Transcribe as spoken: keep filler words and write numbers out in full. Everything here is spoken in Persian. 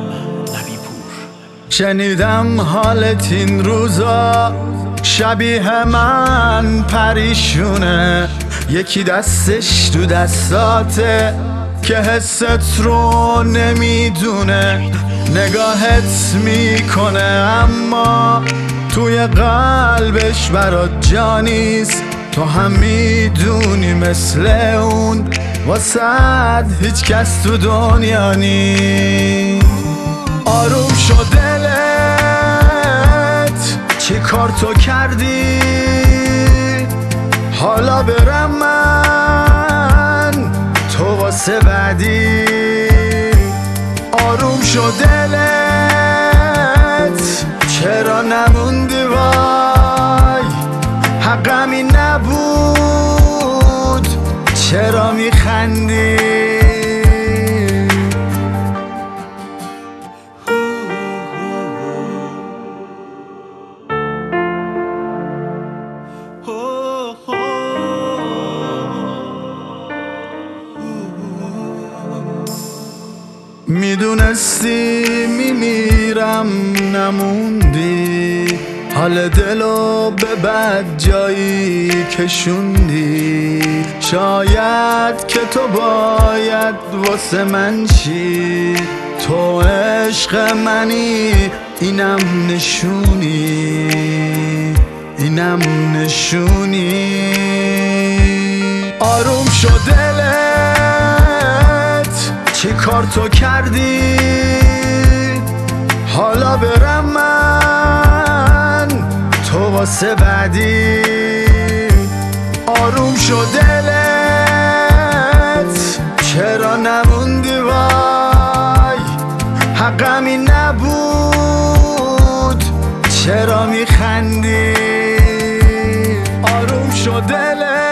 شنیدم حالت این روزا شبیه من پریشونه، یکی دستش تو دستاته که حست رو نمیدونه، نگاهت میکنه اما توی قلبش برات جانیست، تو هم میدونی مثل اون واسد هیچ کس تو دنیا نیست. آروم شد دلت چی کار تو کردی، حالا برم من تو واسه بعدی. آروم شد دلت چرا نموندی، وای حقمی نبود چرا میخندی. میدونستی میمیرم نموندی، حال دلو به بد جایی کشوندی، شاید که تو باید واسه من چی، تو عشق منی اینم نشونی، اینم نشونی. آروم شد دلت چی کار تو کردی، حالا برم من تو واسه بعدی. آروم شد دلت چرا نموندی، وای حقمی نبود چرا میخندی. آروم شد دلت